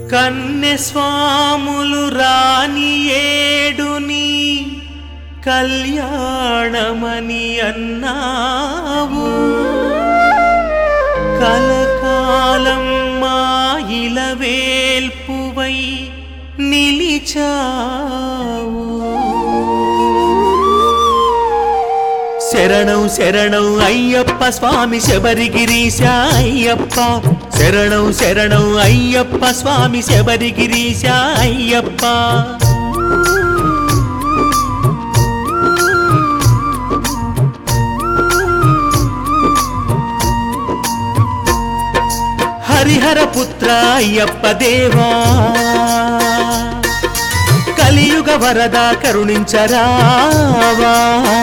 కన్నె స్వాములు రాని ఏడుని కళ్యాణమని అన్నావు, కలకాలం మా ఇలవేల్పువై నిలిచావు. శరణం శరణం అయ్యప్ప స్వామి శబరిగిరీశ అయ్యప్ప, శరణం శరణం అయ్యప్ప స్వామి శబరిగిరీశ అయ్యప్ప. హరిహర పుత్ర అయ్యప్ప దేవా, కలియుగ వరద కరుణించరావా.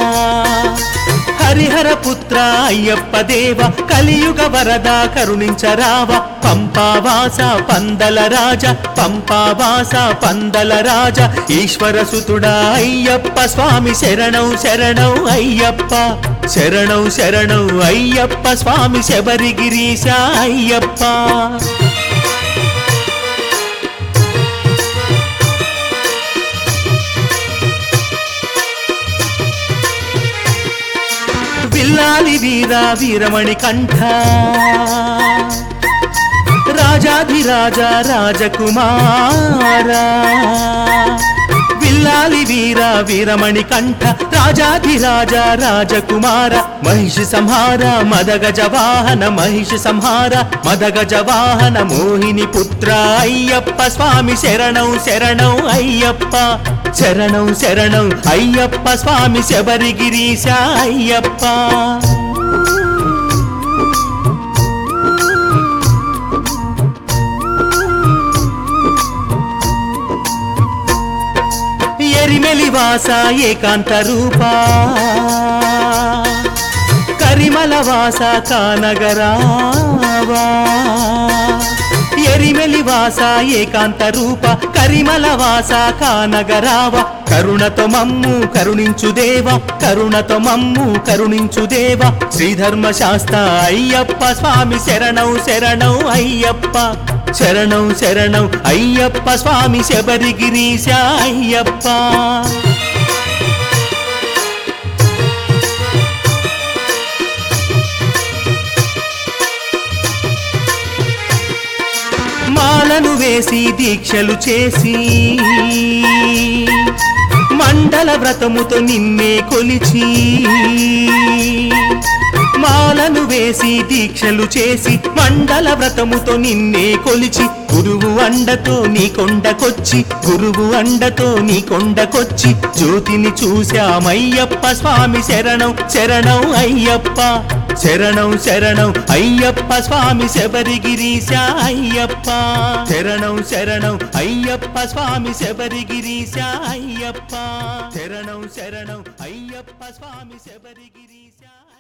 హరిహర పుత్ర అయ్యప్ప దేవ, కలియుగ వరద కరుణించరావా. పంపావాస పందల రాజ, పంపావాస పందల రాజ, ఈశ్వర సుతుడా అయ్యప్ప స్వామి శరణం శరణం అయ్యప్ప, శరణం శరణం అయ్యప్ప స్వామి శబరిగిరీశ అయ్యప్ప. విల్లాలి వీర వీరమణి కంఠ, రాజాధిరాజ రాజకుమారా. విల్లాలి వీర వీరమణి కంఠ, రాజాధిరాజ రాజకుమార, మహిషి సంహార మదగజ వాహన, మహిషి సంహార మదగజ వాహన, మోహిని పుత్ర అయ్యప్ప స్వామి శరణం శరణం అయ్యప్ప, శరణం శరణం అయ్యప్ప స్వామి శబరిగిరీశ అయ్యప్ప. ఎరిమెలివాస ఏకాంత రూపా, కరిమలవాస కానగరావా. ఎరిమెలివాస ఏకాంత రూప, కరిమలవాస కానగరావ, కరుణతో మమ్ము కరుణించు దేవ, కరుణతో మమ్ము కరుణించు దేవ. శ్రీధర్మశాస్త్ర అయ్యప్ప స్వామి శరణం శరణం అయ్యప్ప, శరణం శరణం అయ్యప్ప స్వామి శబరిగిరీశ అయ్యప్ప. మాలను వేసి దీక్షలు చేసి, మండల వ్రతముతో నిన్నే కొలిచి, మాలను వేసి దీక్షలు చేసి, మండల వ్రతముతో నిన్నే కొలిచి, గురువు అండతో నీ కొండకొచ్చి, గురువు అండతో నీ కొండకొచ్చి, జ్యోతిని చూశామయ్యప్ప స్వామి శరణం శరణం అయ్యప్ప, శరణం శరణం అయ్యప్ప స్వామి శబరిగిరీశ అయ్యప్ప, శరణం శరణం అయ్యప్ప స్వామి శబరిగిరీశ అయ్యప్ప, శరణం శరణం అయ్యప్ప స్వామి శబరిగిరీశ.